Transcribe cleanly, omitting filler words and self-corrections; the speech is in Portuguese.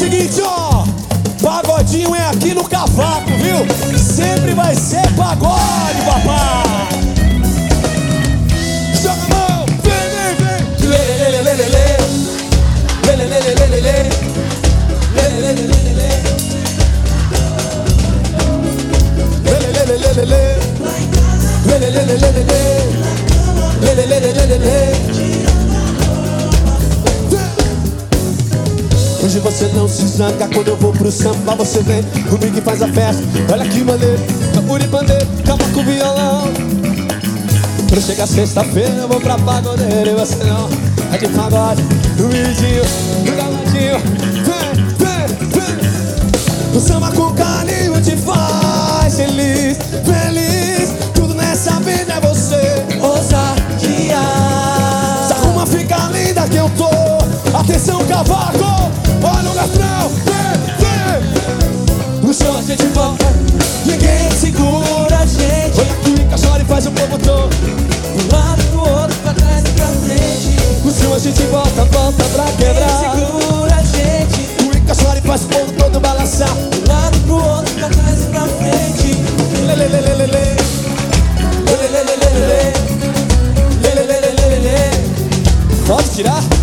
seguinte, ó, pagodinho é aqui no cavaco, viu? Sempre vai ser pagode, papai. Joga a mão, vem, vem, vem. Lê, lê, lê, lê, lê, lê. Lê, lê, lê, lê, lê, lê, lê. Lê, lê, lê, lê, lê, lê. Lê, lê, lê, lê, lê, lê, lê. Lê, lê, lê, lê, lê, lê, lê. Lê, lê, lê, lê, lê, lê, lê. Hoje você não se zanga quando eu vou pro samba. Você vem comigo e faz a festa. Olha que maneiro, capuri pandeiro, cavaco violão. Quando chega sexta-feira eu vou pra pagodeira. E você não é de pagode, do vidinho, do galadinho. Vem, vem, vem. O samba com carinho te faz feliz, feliz. Tudo nessa vida é você. Ousadia. Se arruma, fica linda que eu tô. Atenção, cavaco. Olha o refrão, vem, vem. No chão a gente volta, ninguém segura a gente. Olha que o Ica chora e faz o povo todo. Um lado pro outro, pra trás e pra frente. No chão a gente volta, volta pra quebrar. Ninguém segura a gente. O Ica chora e faz o povo todo balançar. Um lado pro outro, pra trás e pra frente. Lê, lê, lê, lê, lê, lê. Lê, lê, lê, lê, lê, lê. Lê, lê, lê, lê, lê, lê. Pode tirar?